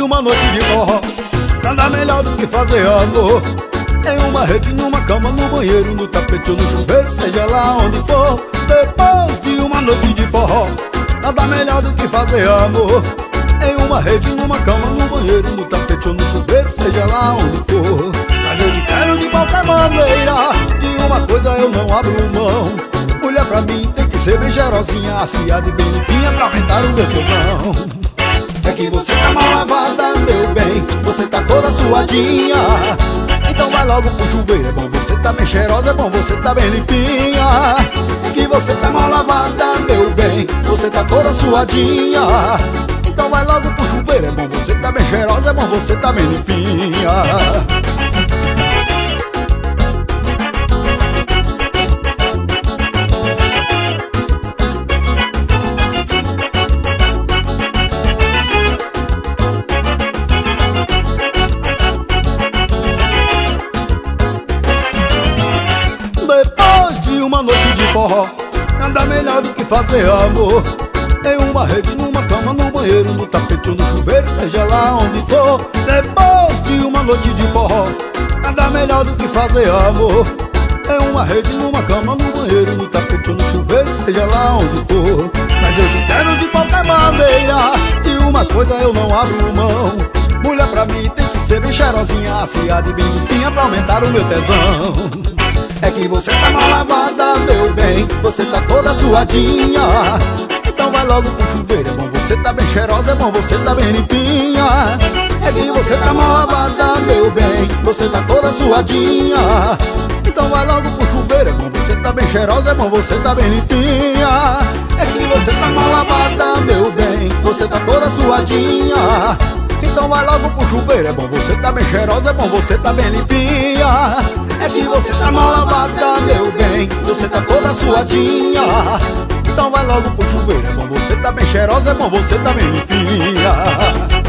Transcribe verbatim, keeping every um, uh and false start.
uma noite de forró, nada melhor do que fazer amor. Em uma rede, numa cama, no banheiro, no tapete ou no chuveiro, seja lá onde for. Depois de uma noite de forró, nada melhor do que fazer amor. Em uma rede, numa cama, no banheiro, no tapete ou no chuveiro, seja lá onde for. Mas eu te quero de qualquer maneira, de uma coisa eu não abro mão. Mulher pra mim tem que ser bem cheirosinha, aciada e bem limpinha pra aumentar o meu tesão. É que você tá mal lavada, meu bem, você tá toda suadinha. Então vai logo pro chuveiro, é bom você tá bem cheirosa, é bom você tá bem limpinha. É que você tá mal lavada, meu bem, você tá toda suadinha. Então vai logo pro chuveiro, é bom você tá bem cheirosa, é bom você tá bem limpinha. Depois de uma noite de forró, nada melhor do que fazer amor. Em uma rede, numa cama, no banheiro, no tapete ou no chuveiro, seja lá onde for. Depois de uma noite de forró, nada melhor do que fazer amor. Em uma rede, numa cama, no banheiro, no tapete ou no chuveiro, seja lá onde for. Mas eu te quero de qualquer maneira, de uma coisa eu não abro mão. Mulher pra mim tem que ser bem cheirosinha, aciada e bem limpinha pra aumentar o meu tesão. É que você tá mal lavada, meu bem, você tá toda suadinha. Então vai logo pro chuveiro, é bom você tá bem cheirosa, é bom você tá bem limpinha. É que você tá mal lavada, meu bem, você tá toda suadinha. Então vai logo pro chuveiro, é bom você tá bem cheirosa, é bom você tá bem limpinha. É que você tá mal lavada, meu bem, você tá toda suadinha. Então vai logo pro chuveiro, é bom você tá bem cheirosa, é bom você tá bem limpinha. É que você tá mal lavada, meu bem, você tá toda suadinha. Então vai logo pro chuveiro, é bom você tá bem cheirosa, é bom você tá bem limpinha.